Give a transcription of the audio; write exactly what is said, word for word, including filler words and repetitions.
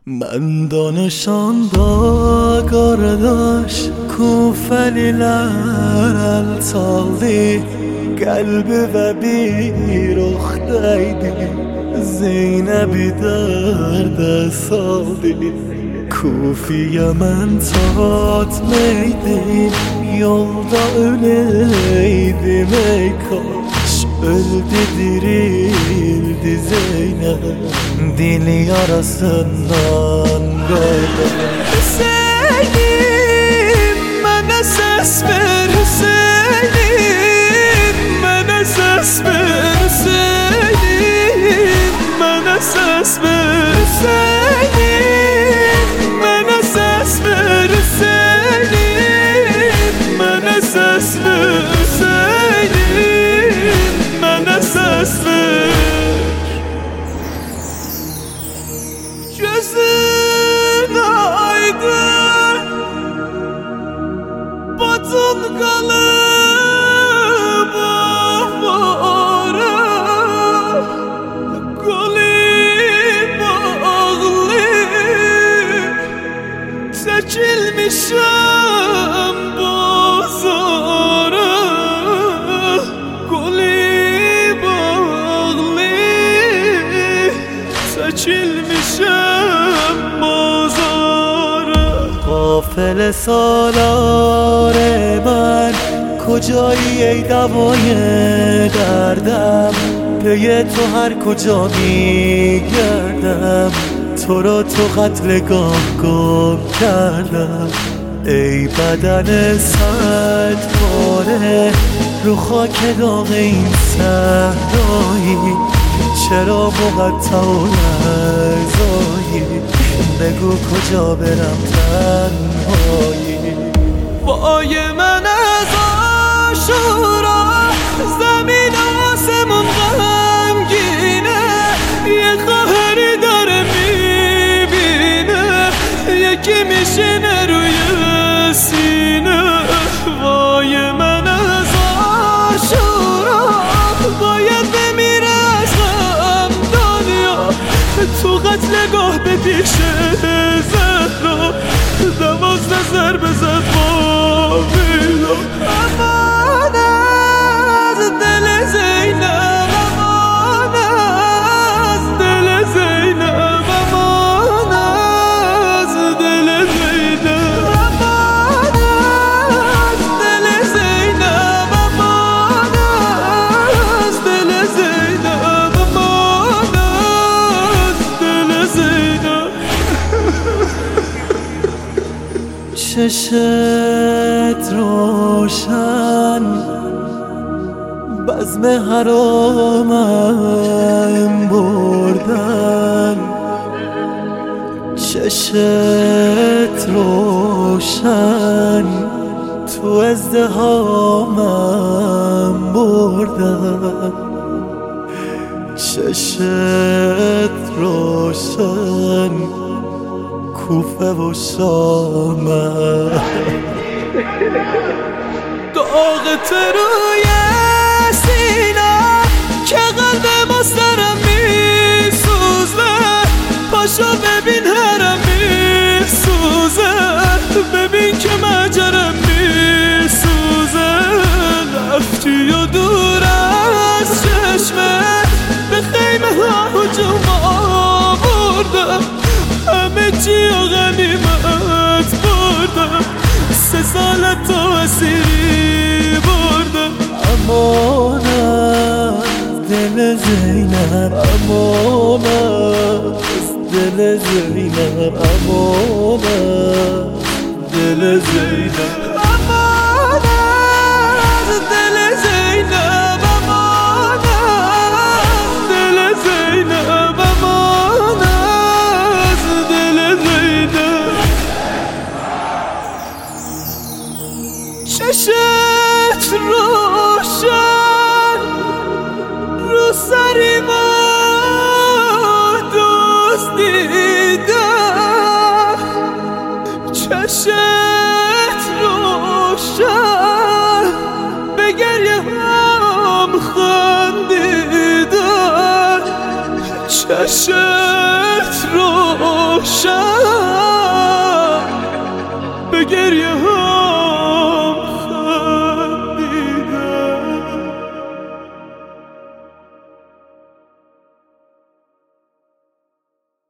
من دانشان da kardeş kufeliler el saldı Kalbi bir oxtaydı Zeynep'i derde saldı Kufiye men tatmeydim Yolda öleydim ey kaş Öldü dirildi Zeynep Dil yarasından böyle Hüseyin'im bana ses ver Hüseyin'im bana ses ver Hüseyin'im bana ses ver Hüseyin'im bana ses ver Hüseyin'im bana ses ver Hüseyin'im bana ses ver Gözün aydın Batın kalıp ahvara Golü bağlı Çekilmişim bozara Golü bağlı Çekilmişim قافل سالار من کجایی ای دوای دردم پی تو هر کجا میگردم تو را تو قتلگاه گم کردم ای بدن صد پاره رو خاک داغ این صحرایی چرا مقطع و لرزایی بگو کجا برم تنهایی وای من از عاشورا زمین آسمون غمگینه یه خواهری داره میبینه یکی میشینه روی سینه وای من از عاشورا باید بمیره از غم دنیا تو قتلگاه به پیش زهرا دوازده ضربه زد با میلا امان از دل زینب امان از دل زینب امان از دل زینب امان از دل زینب امان از دل زینب امان از دل زینب چشت روشن بزم حرامم بردن چشت روشن تو ازدهامم بردن چشت روشن کوفه و شامه داغت روی سینه که قلب مسترم میسوزه پاشو ببین هرم میسوزه ببین که مجرم میسوزه رفتی و دور از چشمه به خیمه ها هجوم آوردم همه چی و غنیمت بردم سه سالت تو اسیری بردم امان از دل زینب امان از دل زینب امان از دل زینب امان از دل زینب امان از دل زینب امان از دل زینب چشت روشن رو سری ما دزدیدم چشت روشن چشت روشن